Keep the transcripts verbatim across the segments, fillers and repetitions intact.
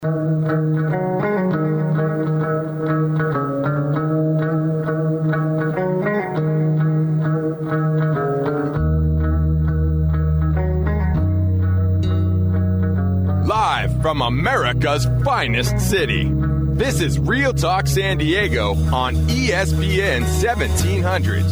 Live from America's finest city, this is Real Talk San Diego on E S P N seventeen hundred.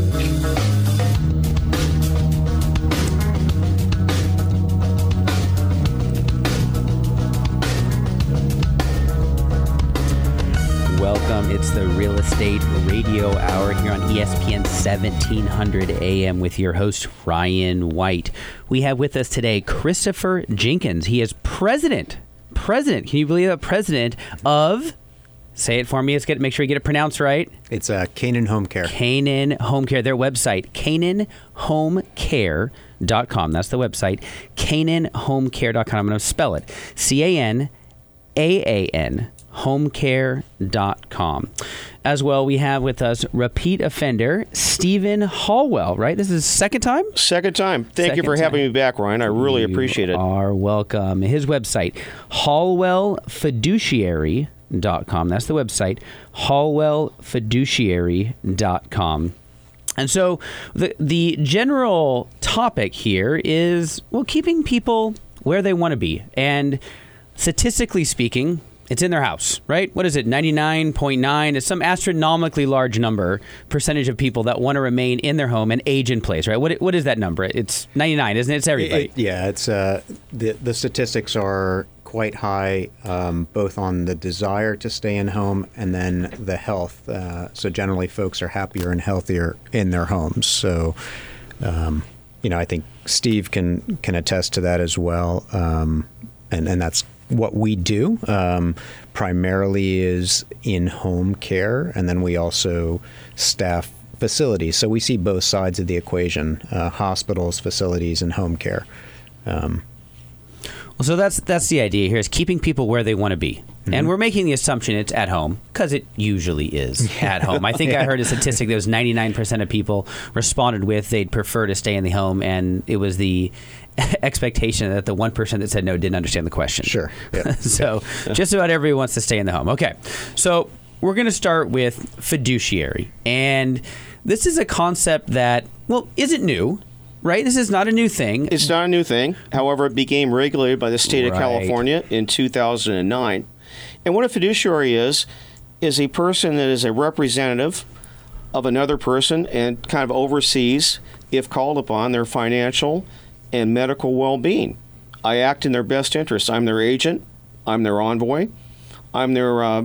Welcome. It's the Real Estate Radio Hour here on E S P N seventeen hundred A M with your host, Ryan White. We have with us today Christopher Jenkins. He is president, president, can you believe that? President of, say it for me, let's get make sure you get it pronounced right. It's uh, Canaan Home Care. Canaan Home Care, their website, canaan home care dot com. That's the website, canaan home care dot com. I'm going to spell it, C A N A A N. home care dot com. As well, we have with us repeat offender Stephen Hallwell, right? This is second time? Second time. Thank Second you for having time. me back, Ryan. I really You appreciate it. are welcome. His website, hallwell fiduciary dot com. That's the website, hallwell fiduciary dot com. And so the the general topic here is, well, keeping people where they want to be. And statistically speaking, it's in their house, right? What is it, ninety-nine point nine? It's some astronomically large number, percentage of people that want to remain in their home and age in place, right? What What is that number? It's ninety-nine, isn't it? It's everybody. It, yeah, it's uh, the, the statistics are quite high, um, both on the desire to stay in home and then the health. Uh, so generally, folks are happier and healthier in their homes. So, um, you know, I think Steve can, can attest to that as well. Um, and, and that's what we do um, primarily is in-home care, and then we also staff facilities. So we see both sides of the equation, uh, hospitals, facilities, and home care. Um, Well, so that's that's the idea here, is keeping people where they want to be. Mm-hmm. And we're making the assumption it's at home, because it usually is at home. I think yeah. I heard a statistic that was ninety-nine percent of people responded with they'd prefer to stay in the home, and it was the expectation that the one percent that said no didn't understand the question. Sure. Yeah. So yeah. Just about everybody wants to stay in the home. Okay. So we're going to start with fiduciary. And this is a concept that, well, isn't new. Right? This is not a new thing. It's not a new thing. However, it became regulated by the state right. of California in two thousand nine. And what a fiduciary is, is a person that is a representative of another person and kind of oversees, if called upon, their financial and medical well-being. I act in their best interest. I'm their agent. I'm their envoy. I'm their, uh,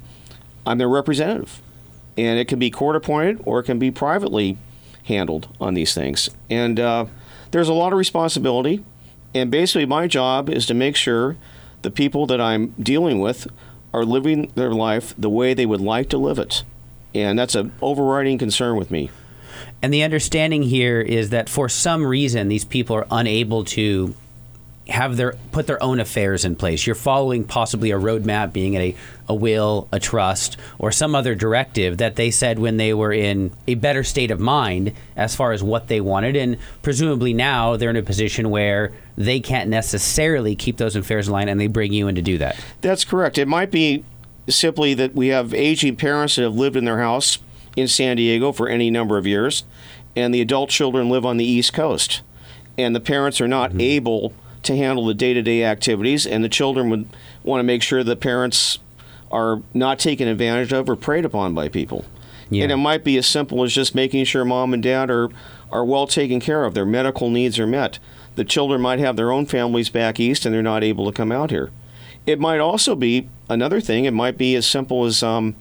I'm their representative. And it can be court-appointed or it can be privately handled on these things. And uh, there's a lot of responsibility. And basically my job is to make sure the people that I'm dealing with are living their life the way they would like to live it. And that's an overriding concern with me. And the understanding here is that for some reason, these people are unable to have their put their own affairs in place. You're following possibly a roadmap, being a, a will, a trust, or some other directive that they said when they were in a better state of mind as far as what they wanted. And presumably now they're in a position where they can't necessarily keep those affairs in line, and they bring you in to do that. That's correct. It might be simply that we have aging parents that have lived in their house in San Diego for any number of years, and the adult children live on the East Coast. And the parents are not mm-hmm. able to handle the day-to-day activities, and the children would want to make sure the parents are not taken advantage of or preyed upon by people. Yeah. And it might be as simple as just making sure mom and dad are, are well taken care of, their medical needs are met. The children might have their own families back east and they're not able to come out here. It might also be another thing, it might be as simple as um,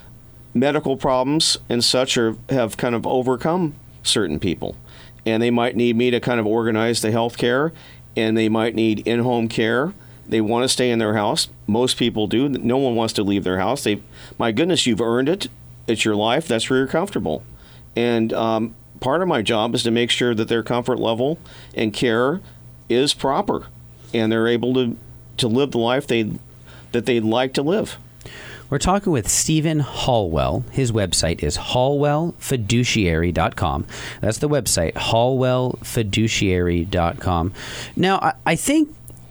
medical problems and such are, have kind of overcome certain people. And they might need me to kind of organize the health care, and they might need in-home care. They want to stay in their house. Most people do. No one wants to leave their house. They, my goodness, you've earned it. It's your life. That's where you're comfortable. And um, part of my job is to make sure that their comfort level and care is proper, and they're able to, to live the life they that they'd like to live. We're talking with Stephen Hallwell. His website is hallwell fiduciary dot com. That's the website, hallwell fiduciary dot com. Now, I, I think it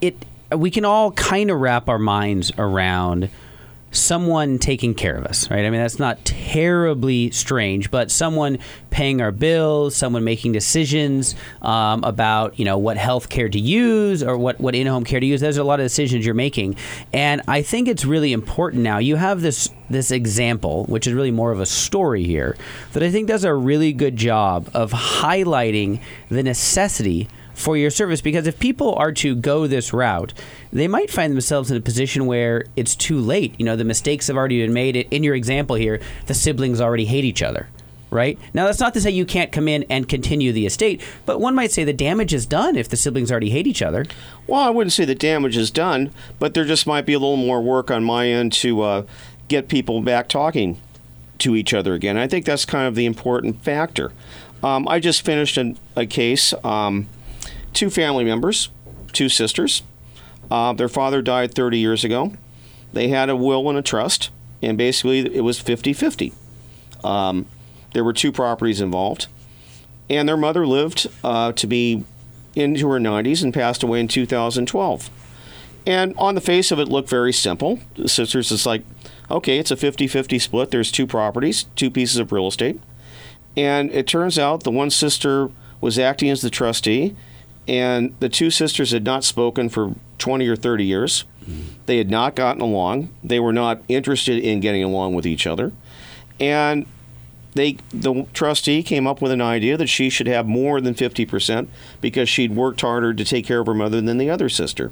we can all kind of wrap our minds around someone taking care of us, right? I mean, that's not terribly strange, but someone paying our bills, someone making decisions um, about, you know, what health care to use or what, what in-home care to use. There's a lot of decisions you're making. And I think it's really important now. You have this this example, which is really more of a story here, that I think does a really good job of highlighting the necessity for your service, because if people are to go this route, they might find themselves in a position where it's too late. You know, the mistakes have already been made. In your example here, the siblings already hate each other, right? Now, that's not to say you can't come in and continue the estate, but one might say the damage is done if the siblings already hate each other. Well, I wouldn't say the damage is done, but there just might be a little more work on my end to uh, get people back talking to each other again. I think that's kind of the important factor. Um, I just finished an, a case. Um, Two family members, two sisters. Uh, their father died thirty years ago. They had a will and a trust, and basically it was fifty-fifty. Um, there were two properties involved. And their mother lived uh, to be into her nineties and passed away in two thousand twelve. And on the face of it, looked very simple. The sisters, it's like, okay, it's a fifty-fifty split. There's two properties, two pieces of real estate. And it turns out the one sister was acting as the trustee, and the two sisters had not spoken for twenty or thirty years. They had not gotten along. They were not interested in getting along with each other. And they, the trustee came up with an idea that she should have more than fifty percent because she'd worked harder to take care of her mother than the other sister.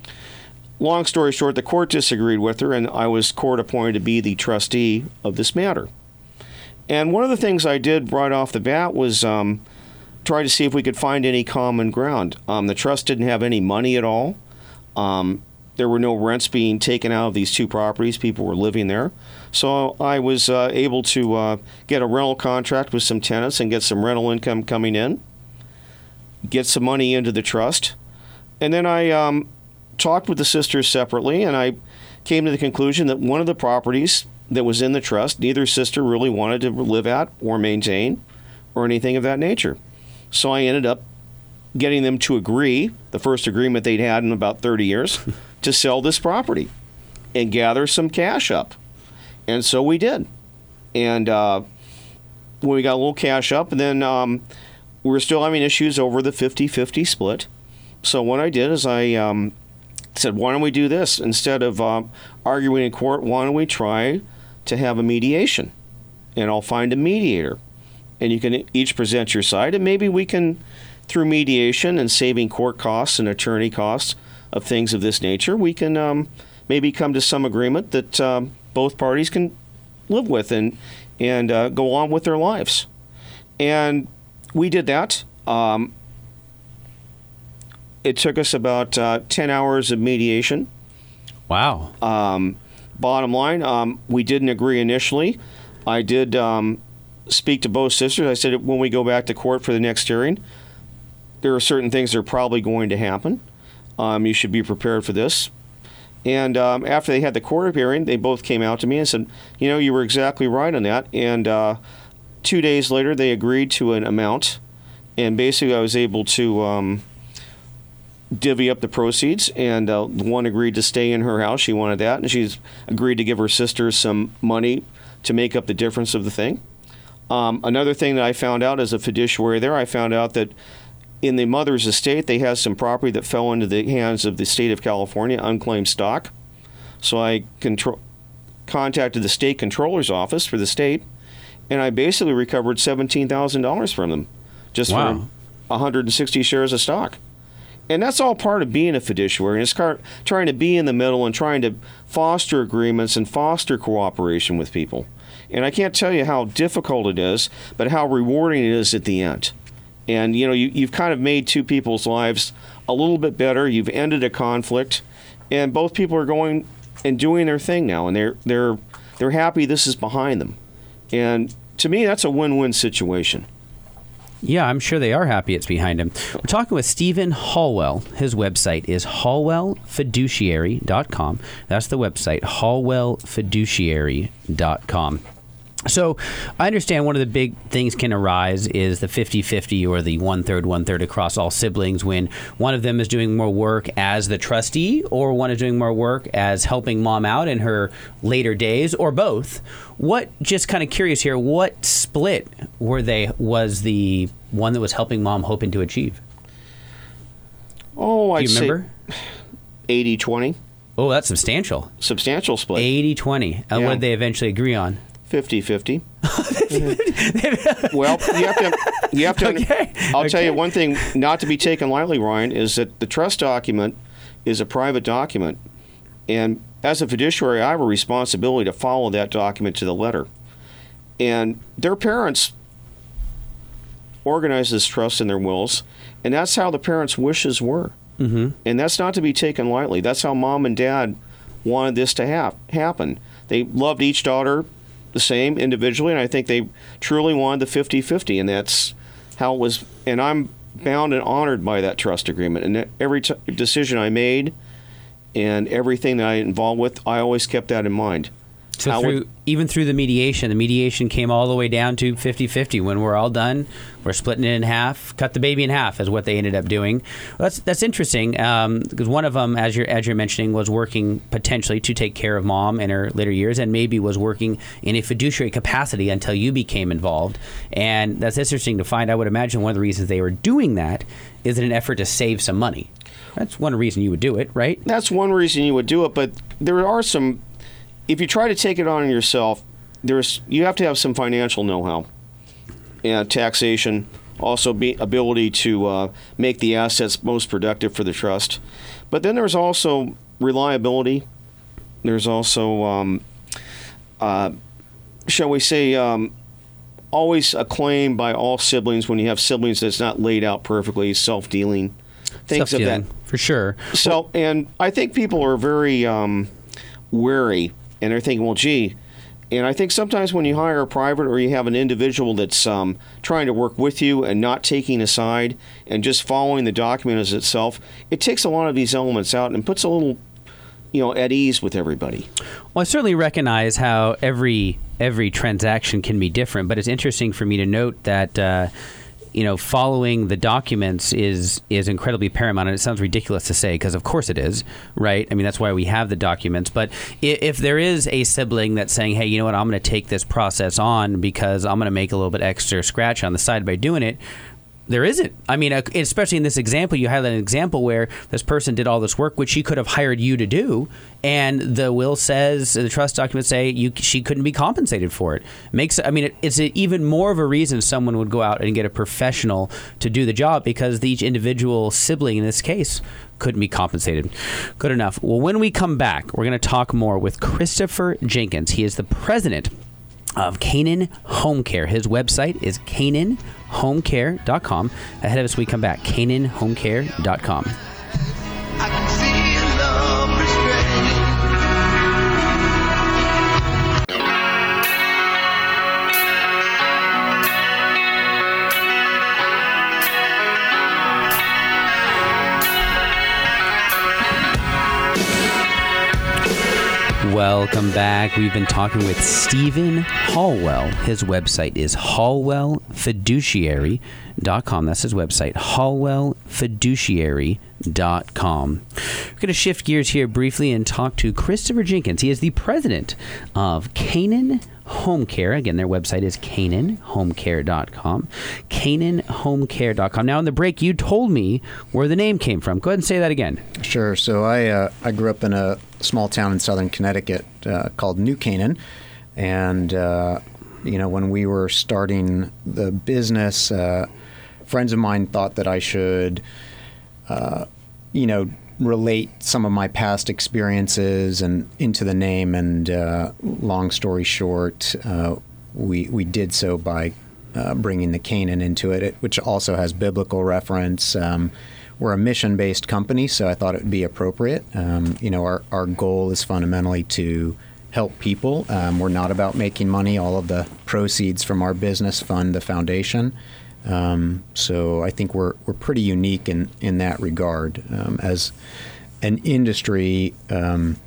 Long story short, the court disagreed with her, and I was court appointed to be the trustee of this matter. And one of the things I did right off the bat was um, try to see if we could find any common ground. Um, the trust didn't have any money at all. Um, there were no rents being taken out of these two properties. People were living there. So I was uh, able to uh, get a rental contract with some tenants and get some rental income coming in, get some money into the trust. And then I um, talked with the sisters separately, and I came to the conclusion that one of the properties that was in the trust, neither sister really wanted to live at or maintain or anything of that nature. So I ended up getting them to agree, the first agreement they'd had in about thirty years, to sell this property and gather some cash up. And so we did. And uh, when we got a little cash up, and then um, we were still having issues over the fifty-fifty split. So what I did is I um, said, why don't we do this? Instead of um, arguing in court, why don't we try to have a mediation? And I'll find a mediator. And you can each present your side, and maybe we can, through mediation and saving court costs and attorney costs of things of this nature, we can um, maybe come to some agreement that um, both parties can live with and and uh, go on with their lives. And we did that. Um, it took us about uh, ten hours of mediation. Wow. Um, bottom line, um, we didn't agree initially. I did... Um, speak to both sisters. I said, when we go back to court for the next hearing, there are certain things that are probably going to happen. Um, you should be prepared for this. And um, after they had the court hearing, they both came out to me and said, you know, you were exactly right on that. And uh, two days later, they agreed to an amount. And basically, I was able to um, divvy up the proceeds. And uh, one agreed to stay in her house. She wanted that. And she's agreed to give her sister some money to make up the difference of the thing. Um, another thing that I found out as a fiduciary there, I found out that in the mother's estate, they had some property that fell into the hands of the state of California, unclaimed stock. So I contro- contacted the state controller's office for the state, and I basically recovered seventeen thousand dollars from them, just wow. for one hundred sixty shares of stock. And that's all part of being a fiduciary. It's trying to be in the middle and trying to foster agreements and foster cooperation with people. And I can't tell you how difficult it is, but how rewarding it is at the end. And, you know, you, you've kind of made two people's lives a little bit better. You've ended a conflict, and both people are going and doing their thing now, and they're they're they're happy this is behind them. And to me, that's a win-win situation. Yeah, I'm sure they are happy it's behind him. We're talking with Stephen Hallwell. His website is hallwell fiduciary dot com. That's the website, hallwell fiduciary dot com. So I understand one of the big things can arise is the fifty-fifty or the one-third, one-third across all siblings when one of them is doing more work as the trustee or one is doing more work as helping mom out in her later days or both. What, just kind of curious here, what split were they, was the one that was helping mom hoping to achieve? Oh, I'd Do you remember? say eighty twenty. Oh, that's substantial. Substantial split. eighty twenty. And Yeah. what did they eventually agree on? fifty-fifty. Well, you have to. You have to. Okay. I'll Okay. tell you one thing, not to be taken lightly, Ryan, is that the trust document is a private document, and as a fiduciary, I have a responsibility to follow that document to the letter. And their parents organized this trust in their wills, and that's how the parents' wishes were. Mm-hmm. And that's not to be taken lightly. That's how mom and dad wanted this to hap- happen. They loved each daughter the same individually, and I think they truly wanted the fifty-fifty, and that's how it was. And I'm bound and honored by that trust agreement. And every t- decision I made and everything that I involved with, I always kept that in mind. So How through, would- even through the mediation, the mediation came all the way down to fifty-fifty. When we're all done, we're splitting it in half. Cut the baby in half is what they ended up doing. Well, that's that's interesting um, because one of them, as you're as you're mentioning, was working potentially to take care of mom in her later years, and maybe was working in a fiduciary capacity until you became involved. And that's interesting to find. I would imagine one of the reasons they were doing that is in an effort to save some money. That's one reason you would do it, right? That's one reason you would do it, but there are some. If you try to take it on yourself, there's you have to have some financial know-how and taxation, also be ability to uh, make the assets most productive for the trust. But then there's also reliability. There's also, um, uh, shall we say, um, always a claim by all siblings when you have siblings that's not laid out perfectly, self-dealing, things of that. Self-dealing, for sure. So, and I think people are very um, wary, and they're thinking, well, gee, and I think sometimes when you hire a private or you have an individual that's um, trying to work with you and not taking a side and just following the document as itself, it takes a lot of these elements out and puts a little, you know, at ease with everybody. Well, I certainly recognize how every every transaction can be different, but it's interesting for me to note that uh, you know, following the documents is is incredibly paramount. And it sounds ridiculous to say because, of course, it is, right? I mean, that's why we have the documents. But if, if there is a sibling that's saying, hey, you know what, I'm going to take this process on because I'm going to make a little bit extra scratch on the side by doing it, there isn't. I mean, especially in this example, you highlight an example where this person did all this work, which she could have hired you to do, and the will says, the trust documents say you she couldn't be compensated for it. Makes I mean, it, it's even more of a reason someone would go out and get a professional to do the job because each individual sibling in this case couldn't be compensated. Good enough. Well, when we come back, we're going to talk more with Christopher Jenkins. He is the president of Canaan Home Care. His website is canaan home care dot com. Ahead of us, we come back. canaan home care dot com. I can see love restrained. Welcome back. We've been talking with Stephen Hallwell. His website is hallwell fiduciary dot com. That's his website, hallwell fiduciary dot com. We're going to shift gears here briefly and talk to Christopher Jenkins. He is the president of Canaan Home Care. Again, their website is canaan home care dot com. canaan home care dot com. Now, in the break, you told me where the name came from. Go ahead and say that again. Sure. So I uh, I grew up in a small town in southern Connecticut uh, called New Canaan, and uh, you know, when we were starting the business, uh, friends of mine thought that I should, uh, you know, relate some of my past experiences and into the name. And uh, long story short, uh, we we did so by uh, bringing the Canaan into it, which also has biblical reference. Um, we're a mission-based company, so I thought it would be appropriate. Um, you know, our, our goal is fundamentally to help people. Um, we're not about making money. All of the proceeds from our business fund the foundation. Um, so I think we're we're pretty unique in, in that regard. Um, as an industry, um,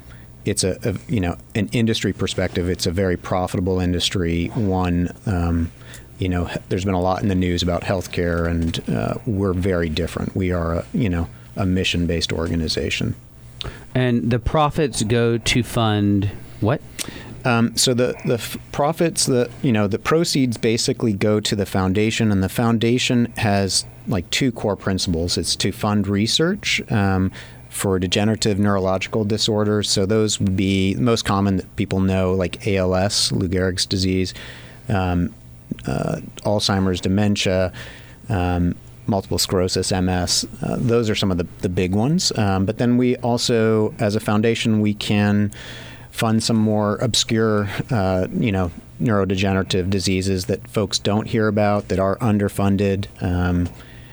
it's a, a you know an industry perspective. It's a very profitable industry. One, um, you know, there's been a lot in the news about healthcare, and uh, we're very different. We are a you know a mission-based organization. And the profits go to fund what? Um, so the the f- profits, the you know the proceeds basically go to the foundation, and the foundation has like two core principles. It's to fund research um, for degenerative neurological disorders. So those would be the most common that people know, like A L S, Lou Gehrig's disease, um, uh, Alzheimer's, dementia, um, multiple sclerosis, M S. Uh, those are some of the, the big ones. Um, but then we also, as a foundation, we can fund some more obscure, uh, you know, neurodegenerative diseases that folks don't hear about, that are underfunded. Um,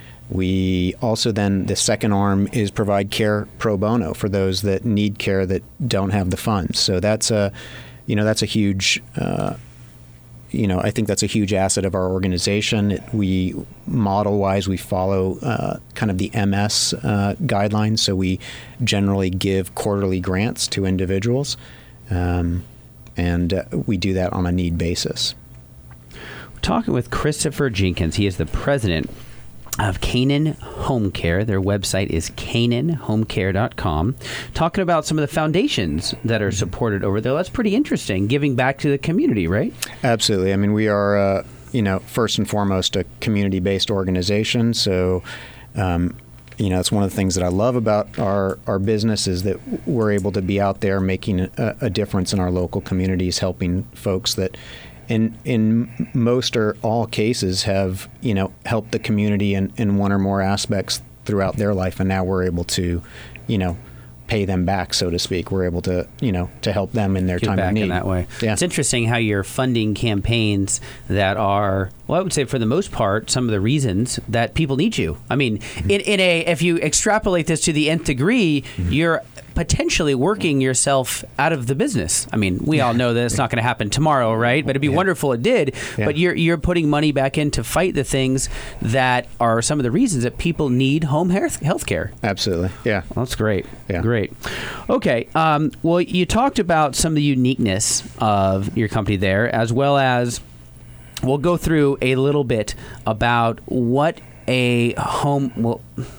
we also then, the second arm is provide care pro bono for those that need care that don't have the funds. So that's a, you know, that's a huge, uh, you know, I think that's a huge asset of our organization. It, we, model-wise, we follow uh, kind of the M S uh, guidelines. So we generally give quarterly grants to individuals. Um, and uh, we do that on a need basis. We're talking with Christopher Jenkins. He is the president of Canaan Home Care. Their website is canaan home care dot com. Talking about some of the foundations that are supported over there. That's pretty interesting, giving back to the community, right? Absolutely. I mean, we are, uh, you know, first and foremost, a community-based organization. So, um, you know, it's one of the things that I love about our, our business is that we're able to be out there making a, a difference in our local communities, helping folks that in in most or all cases have, you know, helped the community in, in one or more aspects throughout their life. And now we're able to, you know, pay them back, so to speak. We're able to, you know, to help them in their Give time back of need. in that way. Yeah. It's interesting how you're funding campaigns that are, well, I would say for the most part, some of the reasons that people need you. I mean, mm-hmm. in, in a if you extrapolate this to the nth degree, mm-hmm. you're potentially working yourself out of the business. I mean, we all know that it's not going to happen tomorrow, right? But it'd be yeah. wonderful it did. Yeah. But you're you're putting money back in to fight the things that are some of the reasons that people need home health care. Absolutely. Yeah. Well, that's great. Yeah. Great. Okay. Um, well, you talked about some of the uniqueness of your company there, as well as we'll go through a little bit about what a home well.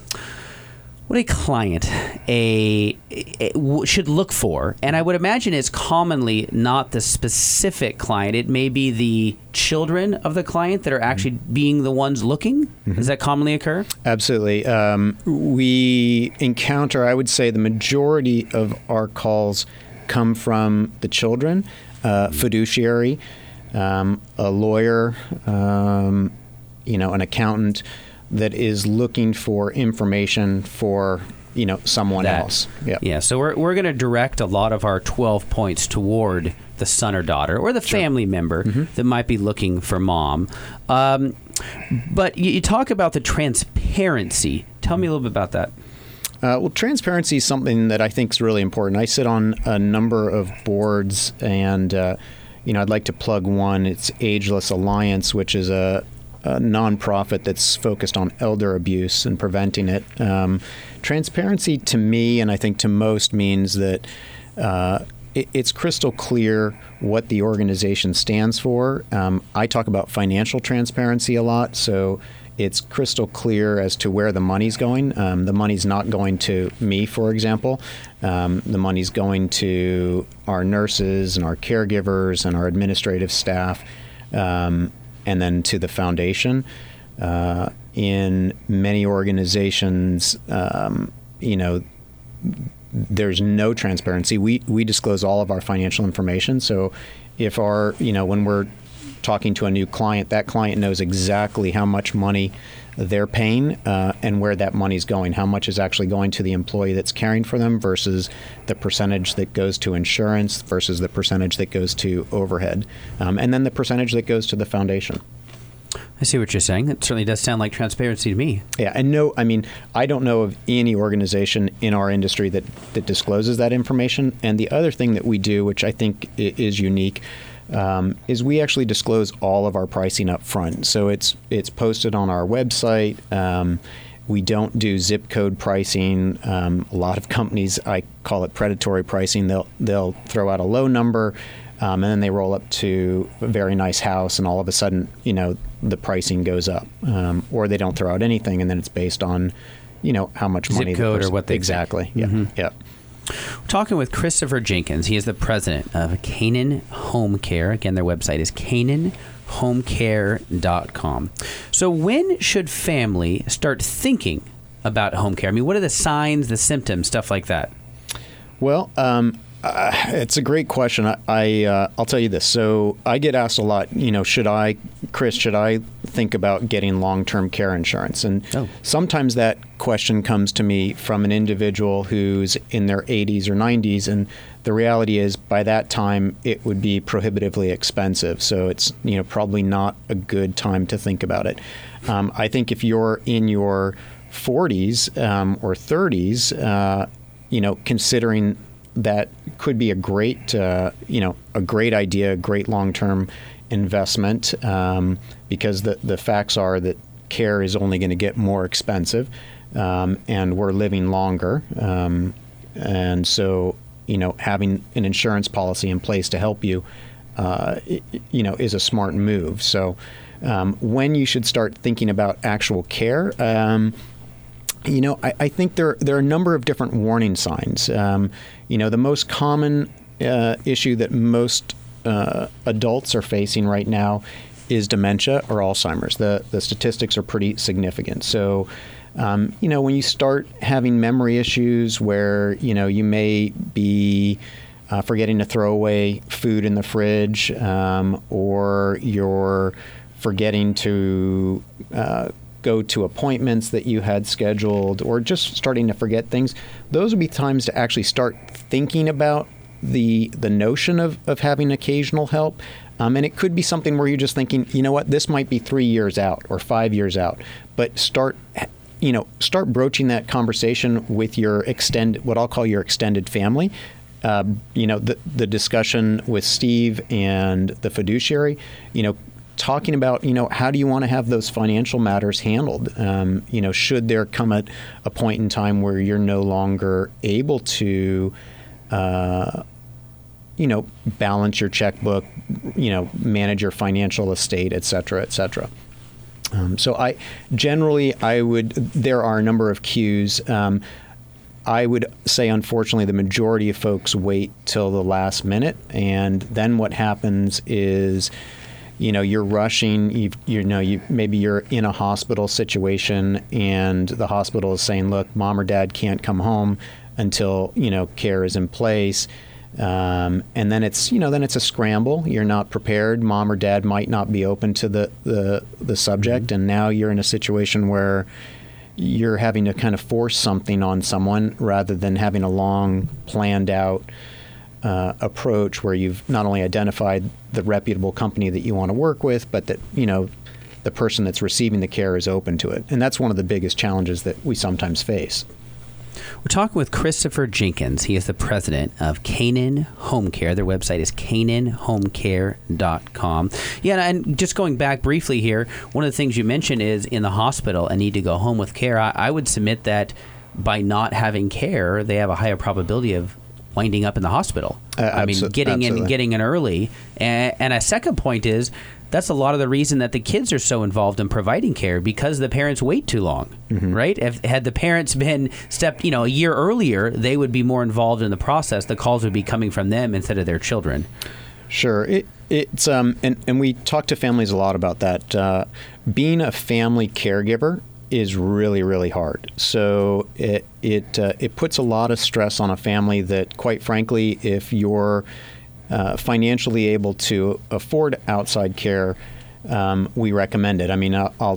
What a client a, a, a should look for, and I would imagine it's commonly not the specific client. It may be the children of the client that are actually being the ones looking. Mm-hmm. Does that commonly occur? Absolutely. Um, we encounter, I would say, the majority of our calls come from the children, uh, fiduciary, um, a lawyer, um, you know, an accountant that is looking for information for, you know, someone that, else. Yep. Yeah. So we're we're going to direct a lot of our twelve points toward the son or daughter or the sure. family member mm-hmm. that might be looking for mom. Um, but you, you talk about the transparency. Tell me a little bit about that. Uh, well, transparency is something that I think is really important. I sit on a number of boards, and uh, you know, I'd like to plug one. It's Ageless Alliance, which is a a nonprofit that's focused on elder abuse and preventing it. Um, transparency to me, and I think to most, means that uh, it, it's crystal clear what the organization stands for. Um, I talk about financial transparency a lot, so it's crystal clear as to where the money's going. Um, the money's not going to me, for example. Um, the money's going to our nurses and our caregivers and our administrative staff. Um, and then to the foundation. Uh, in many organizations, um, you know, there's no transparency. We we disclose all of our financial information. So if our, you know, when we're talking to a new client, that client knows exactly how much money they're paying uh, and where that money's going, how much is actually going to the employee that's caring for them versus the percentage that goes to insurance versus the percentage that goes to overhead, um, and then the percentage that goes to the foundation. I see what you're saying. It certainly does sound like transparency to me. Yeah, and no, I mean, I don't know of any organization in our industry that, that discloses that information. And the other thing that we do, which I think is unique, Um, is we actually disclose all of our pricing up front. So it's it's posted on our website. Um, we don't do zip code pricing. Um, a lot of companies, I call it predatory pricing. They'll they'll throw out a low number, um, and then they roll up to a very nice house, and all of a sudden, you know, the pricing goes up. Um, or they don't throw out anything, and then it's based on, you know, how much Zip money the code or person- what they exactly. think. Yeah, Mhm. yeah. We're talking with Christopher Jenkins. He is the president of Canaan Home Care. Again, their website is canaan home care dot com. So when should family start thinking about home care? I mean, what are the signs, the symptoms, stuff like that? Well, um, uh, it's a great question. I, I uh, I'll tell you this. So I get asked a lot. You know, should I, Chris? Should I think about getting long-term care insurance? And Oh. sometimes that question comes to me from an individual who's in their eighties or nineties, and the reality is, by that time, it would be prohibitively expensive. So it's, you know, probably not a good time to think about it. Um, I think if you're in your forties um, or thirties, uh, you know, considering that could be a great, uh, you know, a great idea, a great long-term investment, um, because the, the facts are that care is only going to get more expensive, um, and we're living longer. Um, and so, you know, having an insurance policy in place to help you, uh, i- you know, is a smart move. So um, when you should start thinking about actual care, um, you know, I, I think there there are a number of different warning signs. Um, you know, the most common uh, issue that most uh, adults are facing right now is dementia or Alzheimer's. The the statistics are pretty significant. So, um, you know, when you start having memory issues where, you know, you may be uh, forgetting to throw away food in the fridge, um, or you're forgetting to uh, go to appointments that you had scheduled, or just starting to forget things, those would be times to actually start thinking about the the notion of, of having occasional help. Um, and it could be something where you're just thinking, you know what, this might be three years out or five years out, but start, you know, start broaching that conversation with your extended, what I'll call your extended family. Uh, you know, the the discussion with Steve and the fiduciary, you know, talking about, you know, how do you want to have those financial matters handled? Um, you know, should there come at a point in time where you're no longer able to, uh, you know, balance your checkbook, you know, manage your financial estate, et cetera, et cetera. Um, so I generally, I would, there are a number of cues. Um, I would say, unfortunately, the majority of folks wait till the last minute. And then what happens is, you know, you're rushing, you've, you know, you maybe you're in a hospital situation and the hospital is saying, look, mom or dad can't come home until, you know, care is in place. Um, and then it's, you know, then it's a scramble. You're not prepared. Mom or dad might not be open to the, the, the subject. And now you're in a situation where you're having to kind of force something on someone rather than having a long planned out Uh, approach where you've not only identified the reputable company that you want to work with, but that, you know, the person that's receiving the care is open to it. And that's one of the biggest challenges that we sometimes face. We're talking with Christopher Jenkins. He is the president of Canaan Home Care. Their website is canaan home care dot com. Yeah, and just going back briefly here, one of the things you mentioned is in the hospital and need to go home with care. I, I would submit that by not having care, they have a higher probability of winding up in the hospital. Uh, I mean, abso- getting in and absolutely. getting in early. And, and a second point is that's a lot of the reason that the kids are so involved in providing care, because the parents wait too long, Mm-hmm. right? If had the parents been stepped, you know, a year earlier, they would be more involved in the process. The calls would be coming from them instead of their children. Sure. It, it's um, and, and we talk to families a lot about that. Uh, being a family caregiver is really, really hard. So it it uh, it puts a lot of stress on a family that, quite frankly, if you're uh, financially able to afford outside care, um, we recommend it. I mean, I'll, I'll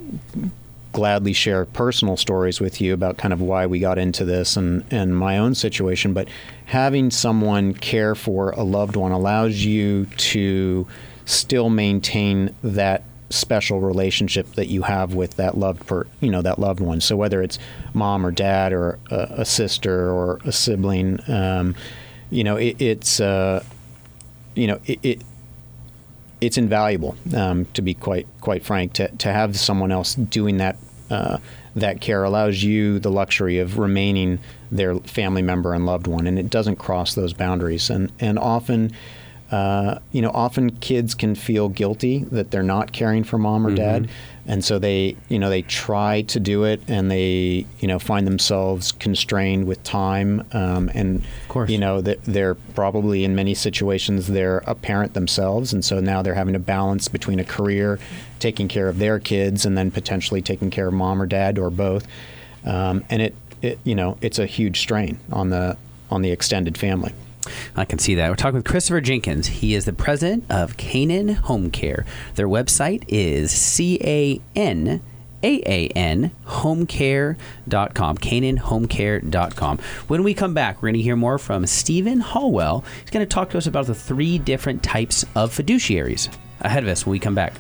gladly share personal stories with you about kind of why we got into this and, and my own situation, but having someone care for a loved one allows you to still maintain that special relationship that you have with that loved per, you know, that loved one. So whether it's mom or dad or a, a sister or a sibling, um, you know, it, it's, uh, you know, it, it it's invaluable, um, to be quite quite frank, to, to have someone else doing that uh, that care, allows you the luxury of remaining their family member and loved one, and it doesn't cross those boundaries. And and often, uh, you know, often kids can feel guilty that they're not caring for mom or Mm-hmm. dad, and so they, you know, they try to do it, and they, you know, find themselves constrained with time, um, and Of course. you know, that they're probably in many situations they're a parent themselves, and so now they're having to balance between a career, taking care of their kids, and then potentially taking care of mom or dad or both, um, and it, it, you know, it's a huge strain on the on the extended family. I can see that. We're talking with Christopher Jenkins. He is the president of Canaan Home Care. Their website is C A N A A N homecare dot com, canaan homecare dot com. When we come back, we're going to hear more from Stephen Hallwell. He's going to talk to us about the three different types of fiduciaries. Ahead of us when we come back.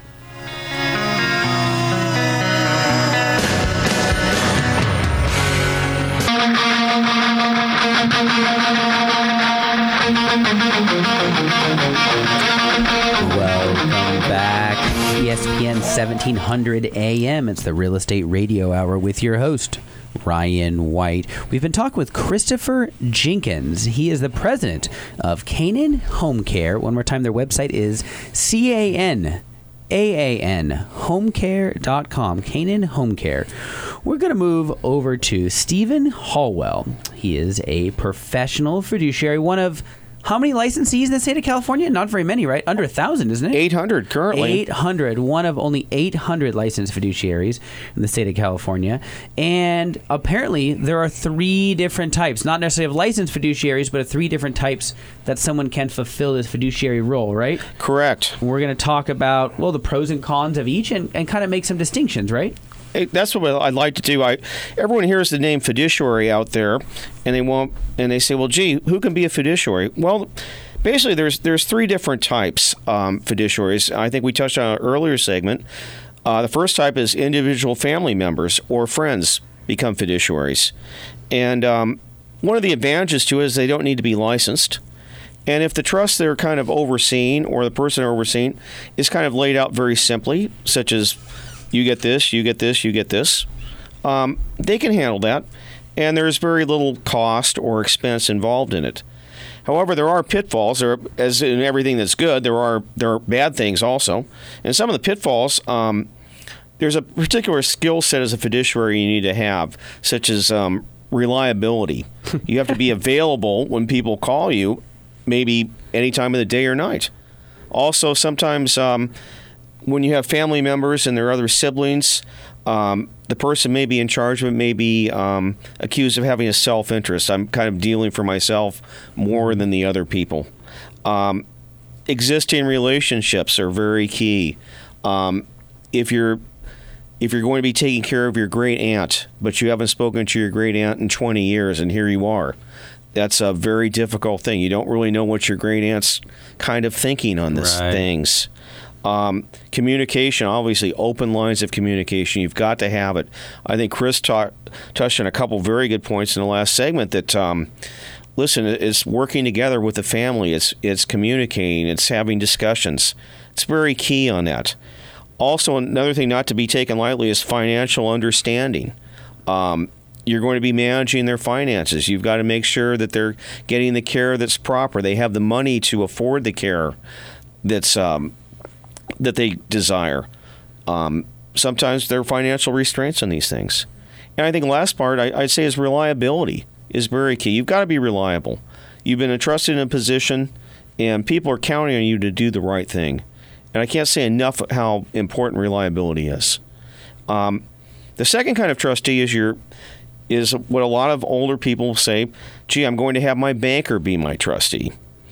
Welcome back. E S P N seventeen hundred A M. It's the Real Estate Radio Hour with your host, Ryan White. We've been talking with Christopher Jenkins. He is the president of Canaan Home Care. One more time, their website is C A N A A N homecare dot com, Canaan Home Care. We're going to move over to Stephen Hallwell. He is a professional fiduciary, one of how many licensees in the state of California? Not very many, right? Under a thousand, isn't it? eight hundred currently. eight hundred. One of only eight hundred licensed fiduciaries in the state of California. And apparently there are three different types, not necessarily of licensed fiduciaries, but of three different types that someone can fulfill this fiduciary role, right? Correct. We're going to talk about, well, the pros and cons of each and, and kind of make some distinctions, right? Hey, that's what I'd like to do. I everyone hears the name fiduciary out there, and they won't, and they say, "Well, gee, who can be a fiduciary?" Well, basically, there's there's three different types um, fiduciaries. I think we touched on an earlier segment. Uh, the first type is individual family members or friends become fiduciaries, and um, one of the advantages to it is they don't need to be licensed. And if the trust they're kind of overseeing, or the person overseeing, is kind of laid out very simply, such as you get this, you get this, you get this, um, they can handle that, and there's very little cost or expense involved in it. However, there are pitfalls. There, as in everything that's good, there are there are bad things also. And some of the pitfalls, um, there's a particular skill set as a fiduciary you need to have, such as um, reliability. You have to be available when people call you, maybe any time of the day or night. Also, sometimes um, when you have family members and their other siblings, um, the person may be in charge of it may be um, accused of having a self-interest. I'm kind of dealing for myself more than the other people. Um, existing relationships are very key. Um, if you're if you're going to be taking care of your great aunt, but you haven't spoken to your great aunt in twenty years, and here you are, that's a very difficult thing. You don't really know what your great aunt's kind of thinking on these Right. things. Um, communication, obviously, open lines of communication. You've got to have it. I think Chris ta- touched on a couple very good points in the last segment that, um, listen, it's working together with the family. It's, it's communicating. It's having discussions. It's very key on that. Also, another thing not to be taken lightly is financial understanding. Um, you're going to be managing their finances. You've got to make sure that they're getting the care that's proper. They have the money to afford the care that's um, that they desire. Um, sometimes there are financial restraints on these things. And I think the last part I, I'd say is reliability is very key. You've got to be reliable. You've been entrusted in a position, and people are counting on you to do the right thing. And I can't say enough how important reliability is. Um, the second kind of trustee is your is what a lot of older people say, gee, I'm going to have my banker be my trustee.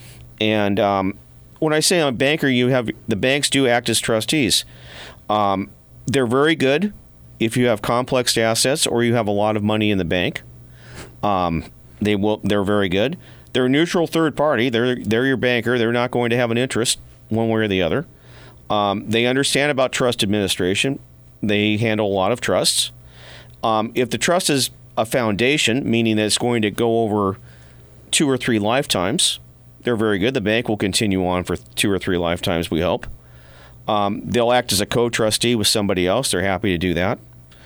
And um, when I say I'm a banker, you have the banks do act as trustees. Um, they're very good if you have complex assets or you have a lot of money in the bank. Um, they will. They're very good. They're a neutral third party. They're they're your banker. They're not going to have an interest one way or the other. Um, they understand about trust administration. They handle a lot of trusts. Um, if the trust is a foundation, meaning that it's going to go over two or three lifetimes, they're very good. The bank will continue on for two or three lifetimes, we hope. Um, they'll act as a co-trustee with somebody else. They're happy to do that.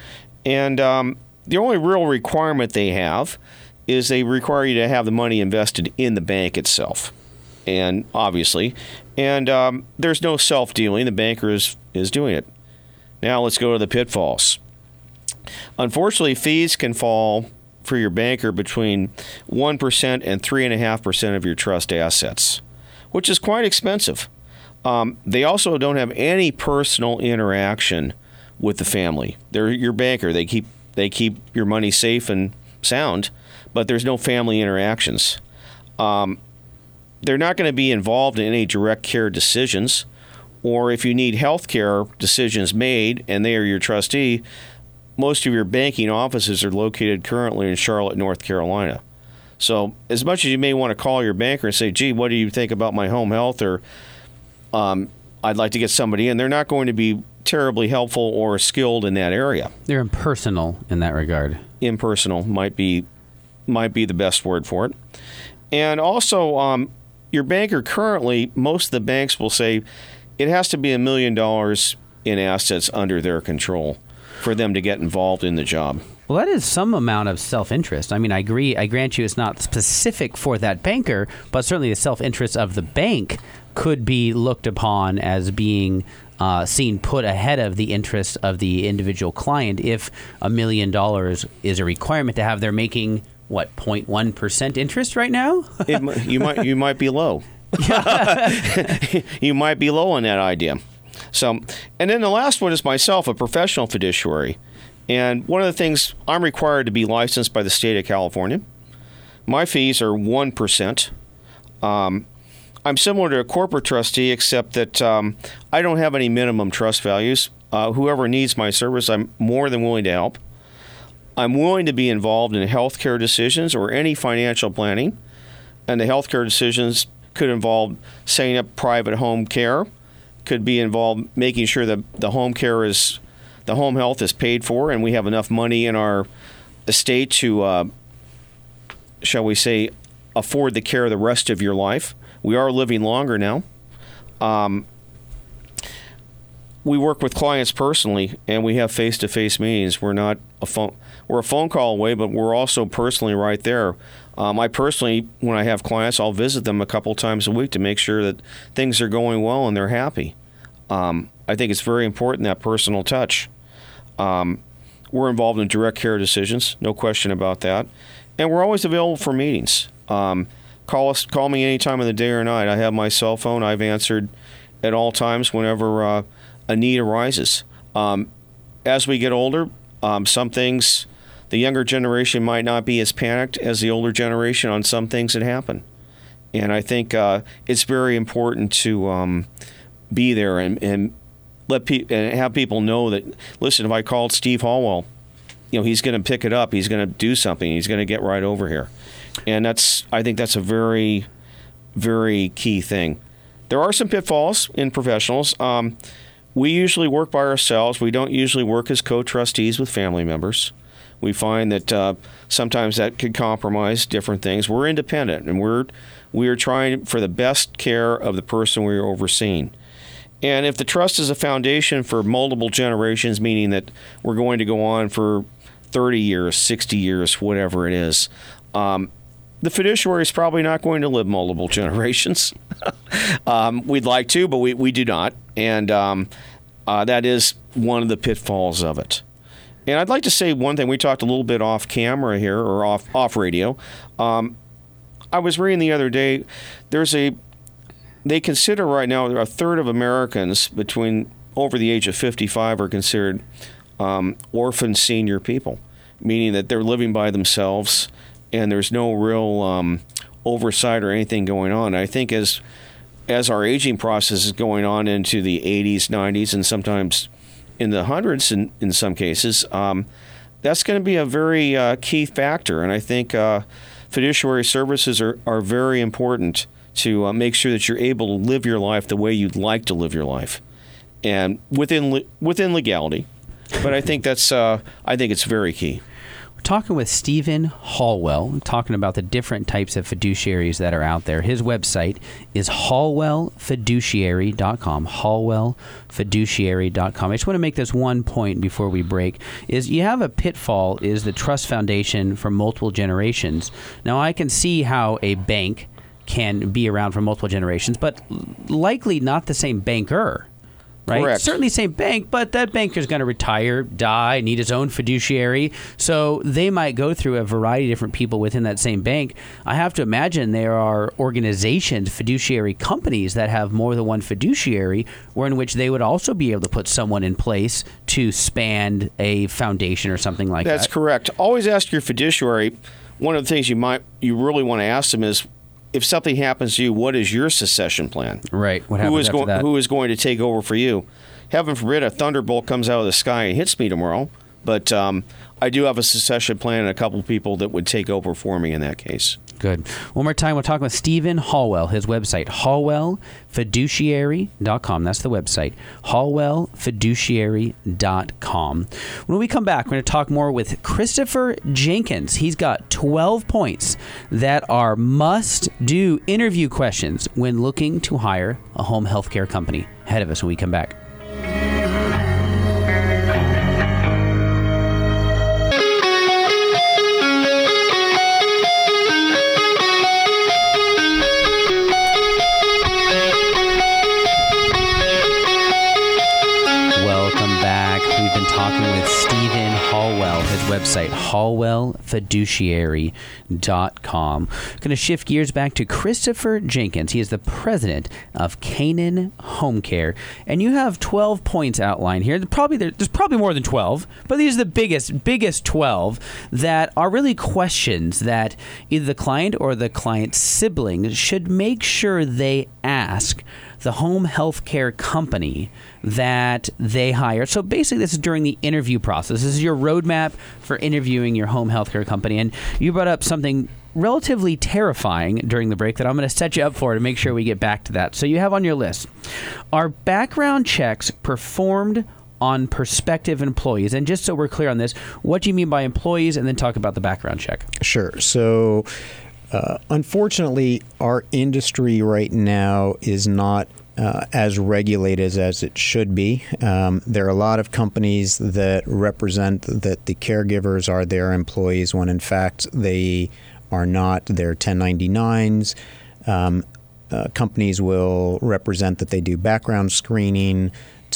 And um, the only real requirement they have is they require you to have the money invested in the bank itself. And obviously, and um, there's no self-dealing. The banker is, is doing it. Now let's go to the pitfalls. Unfortunately, fees can fall for your banker between one percent and three point five percent of your trust assets, which is quite expensive. Um, they also don't have any personal interaction with the family. They're your banker. They keep they keep your money safe and sound, but there's no family interactions. Um, they're not going to be involved in any direct care decisions, or if you need health care decisions made and they are your trustee, most of your banking offices are located currently in Charlotte, North Carolina. So as much as you may want to call your banker and say, gee, what do you think about my home health, or um, I'd like to get somebody in, they're not going to be terribly helpful or skilled in that area. They're impersonal in that regard. Impersonal might be might be the best word for it. And also, um, your banker currently, most of the banks will say it has to be a million dollars in assets under their control for them to get involved in the job. Well, that is some amount of self-interest. I mean, I agree. I grant you it's not specific for that banker, but certainly the self-interest of the bank could be looked upon as being uh, seen put ahead of the interest of the individual client if a million dollars is a requirement to have. They're making, what, zero point one percent interest right now? it, you might you might be low. You might be low on that idea. So, and then the last one is myself, a professional fiduciary. And one of the things, I'm required to be licensed by the state of California. My fees are one percent. Um, I'm similar to a corporate trustee, except that um, I don't have any minimum trust values. Uh, whoever needs my service, I'm more than willing to help. I'm willing to be involved in healthcare decisions or any financial planning. And the healthcare decisions could involve setting up private home care, could be involved making sure that the home care is, the home health is paid for, and we have enough money in our estate to, uh, shall we say, afford the care the rest of your life. We are living longer now. Um, we work with clients personally, and we have face-to-face meetings. We're not a phone, we're a phone call away, but we're also personally right there. Um, I personally, when I have clients, I'll visit them a couple times a week to make sure that things are going well and they're happy. Um, I think it's very important, that personal touch. Um, we're involved in direct care decisions, no question about that. And we're always available for meetings. Um, call us, call me any time of the day or night. I have my cell phone. I've answered at all times whenever uh, a need arises. Um, as we get older, um, some things, the younger generation might not be as panicked as the older generation on some things that happen. And I think uh, it's very important to um, be there and, and let pe- and have people know that, listen, if I called Steve Hallwell, you know, he's going to pick it up. He's going to do something. He's going to get right over here. And that's, I think that's a very, very key thing. There are some pitfalls in professionals. Um, we usually work by ourselves. We don't usually work as co-trustees with family members. We find that uh, sometimes that could compromise different things. We're independent, and we're we are trying for the best care of the person we're overseeing. And if the trust is a foundation for multiple generations, meaning that we're going to go on for thirty years, sixty years, whatever it is, um, the fiduciary is probably not going to live multiple generations. um, we'd like to, but we, we do not. And um, uh, that is one of the pitfalls of it. And I'd like to say one thing. We talked a little bit off camera here, or off off radio. Um, I was reading the other day, there's a, they consider right now a third of Americans between over the age of fifty-five are considered um, orphan senior people, meaning that they're living by themselves and there's no real um, oversight or anything going on. I think as as our aging process is going on into the eighties, nineties, and sometimes in the hundreds in, in some cases, um, that's going to be a very uh, key factor. And I think uh, fiduciary services are, are very important to uh, make sure that you're able to live your life the way you'd like to live your life, and within within legality. But I think that's uh, I think it's very key. We're talking with Stephen Hallwell, talking about the different types of fiduciaries that are out there. His website is hallwell fiduciary dot com, hallwell fiduciary dot com. I just want to make this one point before we break, is you have a pitfall, is the trust foundation for multiple generations. Now, I can see how a bank can be around for multiple generations, but likely not the same banker. Right? Correct. Certainly same bank, but that banker is going to retire, die, need his own fiduciary. So they might go through a variety of different people within that same bank. I have to imagine there are organizations, fiduciary companies that have more than one fiduciary, where in which they would also be able to put someone in place to span a foundation or something like That's that. That's correct. Always ask your fiduciary. One of the things you might you really want to ask them is, if something happens to you, what is your succession plan? Right. What happens who is after go- that? Who is going to take over for you? Heaven forbid a thunderbolt comes out of the sky and hits me tomorrow. But um, I do have a succession plan and a couple of people that would take over for me in that case. Good. One more time, we're talking with Stephen Hallwell, his website, hallwell fiduciary dot com. That's the website, hallwell fiduciary dot com. When we come back, we're going to talk more with Christopher Jenkins. He's got twelve points that are must-do interview questions when looking to hire a home health care company. Ahead of us when we come back. Website, hallwell fiduciary dot com. Going to shift gears back to Christopher Jenkins. He is the president of Canaan Home Care, and you have twelve points outlined here. Probably there's probably more than twelve, but these are the biggest, biggest twelve that are really questions that either the client or the client's siblings should make sure they ask the home health care company that they hire. So basically, this is during the interview process. This is your roadmap for interviewing your home health care company. And you brought up something relatively terrifying during the break that I'm going to set you up for to make sure we get back to that. So you have on your list, are background checks performed on prospective employees? And just so we're clear on this, what do you mean by employees? And then talk about the background check. Sure. So uh, unfortunately, our industry right now is not Uh, as regulated as it should be. Um, there are a lot of companies that represent that the caregivers are their employees when in fact they are not. They're ten ninety-nines. Um, uh, companies will represent that they do background screening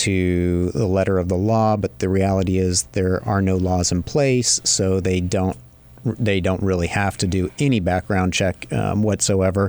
to the letter of the law, but the reality is there are no laws in place, so they don't they don't really have to do any background check um, whatsoever.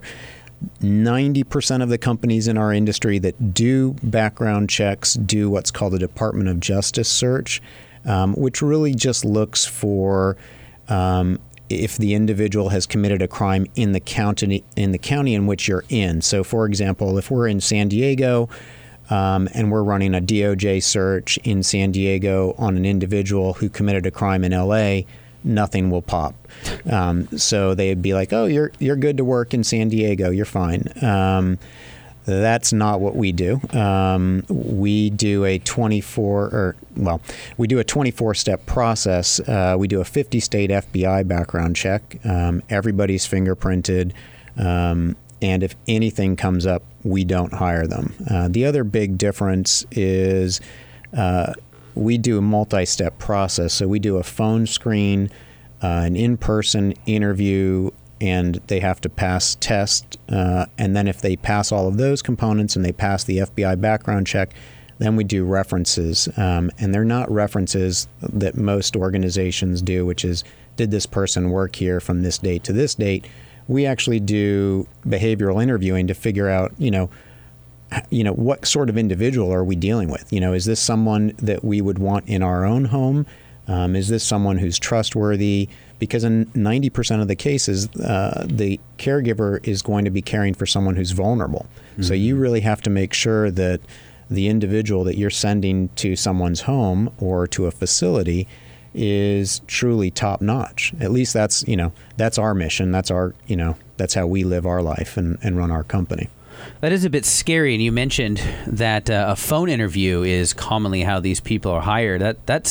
ninety percent of the companies in our industry that do background checks do what's called a Department of Justice search, um, which really just looks for um, if the individual has committed a crime in the county in the county in which you're in. So, for example, if we're in San Diego um, and we're running a D O J search in San Diego on an individual who committed a crime in L A, nothing will pop. Um, so they'd be like, "Oh, you're you're good to work in San Diego. You're fine." Um, that's not what we do. Um, we do a twenty-four or well, we do a twenty-four step process. Uh, we do a fifty state F B I background check. Um, everybody's fingerprinted, um, and if anything comes up, we don't hire them. Uh, the other big difference is. Uh, We do a multi-step process. So we do a phone screen, uh, an in-person interview, and they have to pass test. Uh, and then if they pass all of those components and they pass the F B I background check, then we do references. Um, and they're not references that most organizations do, which is, did this person work here from this date to this date? We actually do behavioral interviewing to figure out, you know, you know, what sort of individual are we dealing with? You know, is this someone that we would want in our own home? Um, is this someone who's trustworthy? Because in ninety percent of the cases, uh, the caregiver is going to be caring for someone who's vulnerable. Mm-hmm. So you really have to make sure that the individual that you're sending to someone's home or to a facility is truly top notch. At least that's, you know, that's our mission. That's our, you know, that's how we live our life and, and run our company. That is a bit scary, and you mentioned that uh, a phone interview is commonly how these people are hired. That that's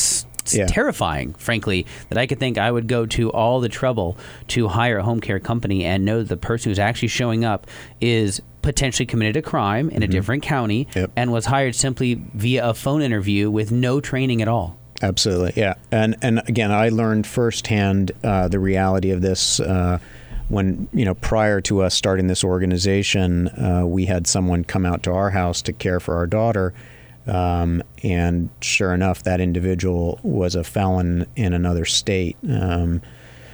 It's Yeah. terrifying, frankly, that I could think I would go to all the trouble to hire a home care company and know that the person who's actually showing up is potentially committed a crime in a different county Yep. and was hired simply via a phone interview with no training at all. Absolutely, yeah. And and again, I learned firsthand uh, the reality of this uh, when, you know, prior to us starting this organization, uh, we had someone come out to our house to care for our daughter. Um, and sure enough, that individual was a felon in another state. Um,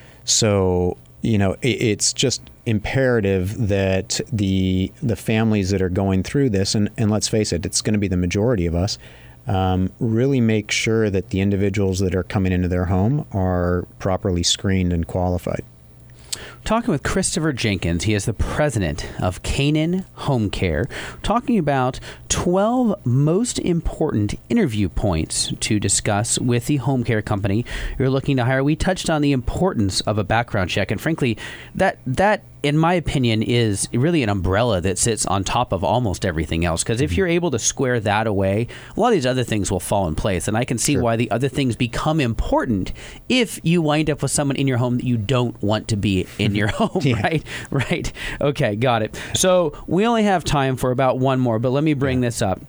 so, you know, it, it's just imperative that the the families that are going through this, and, and let's face it, it's going to be the majority of us, um, really make sure that the individuals that are coming into their home are properly screened and qualified. Talking with Christopher Jenkins. He is the president of Canaan Home Care, talking about twelve most important interview points to discuss with the home care company you're looking to hire. We touched on the importance of a background check, and frankly, that that in my opinion, is really an umbrella that sits on top of almost everything else. Because if you're able to square that away, a lot of these other things will fall in place. And I can see Sure. why the other things become important if you wind up with someone in your home that you don't want to be in your home, Yeah. right? Right. Okay, got it. So we only have time for about one more, but let me bring this up.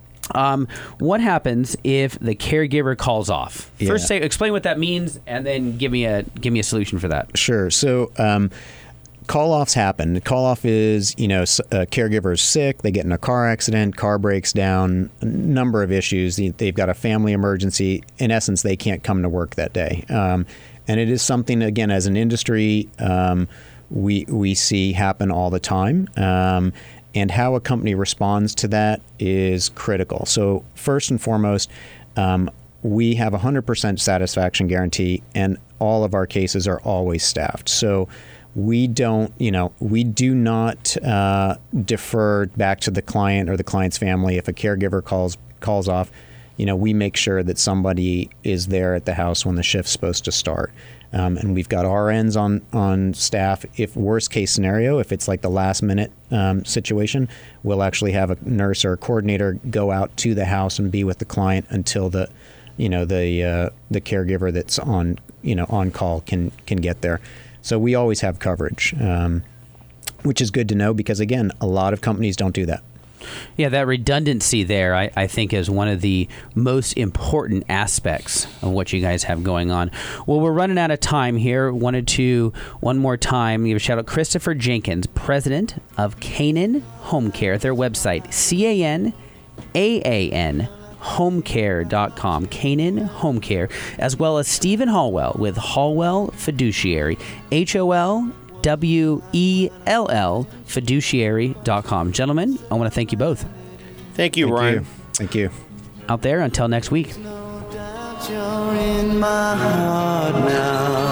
Um, what happens if the caregiver calls off? First, Yeah. say explain what that means, and then give me a give me a solution for that. Sure. So, um, call-offs happen. Call-off is, you know, a caregiver is sick, they get in a car accident, car breaks down, a number of issues. They've got a family emergency. In essence, they can't come to work that day. Um, and it is something, again, as an industry, um, we we see happen all the time. Um, and how a company responds to that is critical. So first and foremost, um, we have a one hundred percent satisfaction guarantee, and all of our cases are always staffed. So we don't, you know, we do not uh, defer back to the client or the client's family. If a caregiver calls calls off, you know, we make sure that somebody is there at the house when the shift's supposed to start. Um, and we've got R Ns on, on staff. If worst case scenario, if it's like the last minute um, situation, we'll actually have a nurse or a coordinator go out to the house and be with the client until the, you know, the uh, the caregiver that's on, you know, on call can can get there. So we always have coverage, um, which is good to know because, again, a lot of companies don't do that. Yeah, that redundancy there, I, I think, is one of the most important aspects of what you guys have going on. Well, we're running out of time here. Wanted to, one more time, give a shout out Christopher Jenkins, president of Canaan Home Care, their website, C A N A A N homecare dot com, Canaan Home Care, as well as Stephen Hallwell with Hallwell Fiduciary, H O L W E L L fiduciary dot com. Gentlemen, I want to thank you both. Thank you, Thank Ryan. you. Thank you. Out there, until next week. No doubt you're in my heart now.